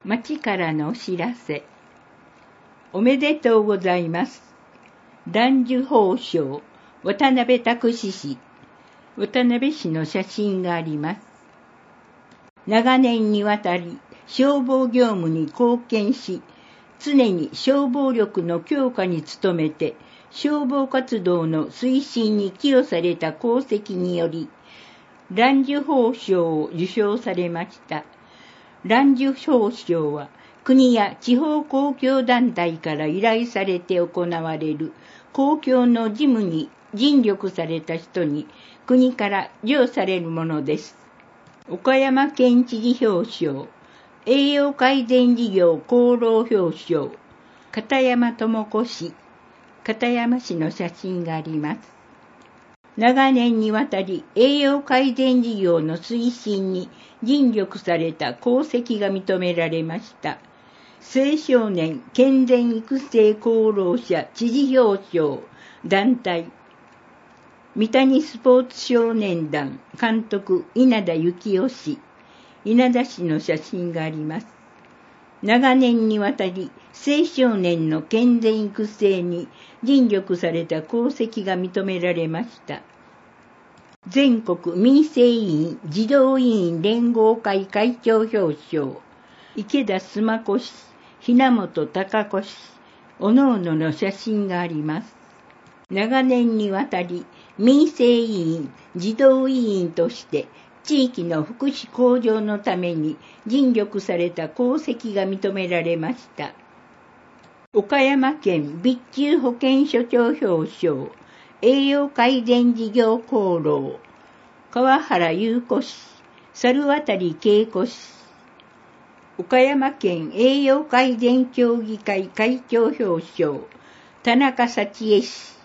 町からのお知らせ。おめでとうございます。蘭寿法相、渡辺拓司氏、渡辺氏の写真があります。長年にわたり消防業務に貢献し、常に消防力の強化に努めて、消防活動の推進に寄与された功績により、蘭寿法相を受賞されました。蘭寿法相は、国や地方公共団体から依頼されて行われる公共の事務に尽力された人に国から授与されるものです。岡山県知事表彰、栄養改善事業功労表彰、片山智子氏、片山氏の写真があります。長年にわたり栄養改善事業の推進に尽力された功績が認められました。青少年健全育成功労者知事表彰団体、三谷スポーツ少年団監督稲田幸雄氏、稲田氏の写真があります。長年にわたり青少年の健全育成に尽力された功績が認められました。全国民生委員児童委員連合会会長表彰、池田須磨子氏、雛本孝子氏、おのおのの写真があります。長年にわたり民生委員児童委員として地域の福祉向上のために尽力された功績が認められました。岡山県備中保健所長表彰、栄養改善事業功労、川原優子氏、猿渡恵子氏、岡山県栄養改善協議会会長表彰、田中幸恵氏、